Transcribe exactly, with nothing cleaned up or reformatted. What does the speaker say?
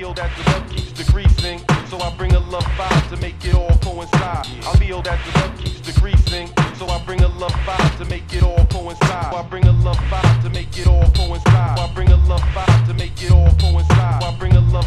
feel that the love keeps decreasing, so I bring a love vibe to make it all coincide. I feel that the love keeps decreasing, so I bring a love vibe to make it all coincide. I bring a love vibe to make it all coincide. I bring a love vibe to make it all coincide. I bring a love